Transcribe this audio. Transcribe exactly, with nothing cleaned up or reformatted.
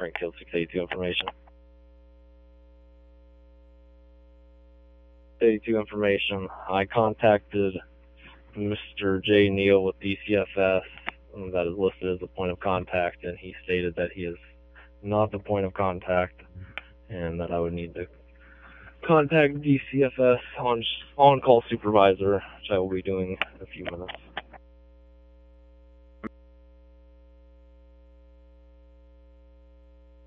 Springfield six eighty-two information. eighty-two information. I contacted Mister J. Neal with D C F S, that is listed as the point of contact, and he stated that he is not the point of contact, and that I would need to contact D C F S on on-call supervisor, which I will be doing in a few minutes.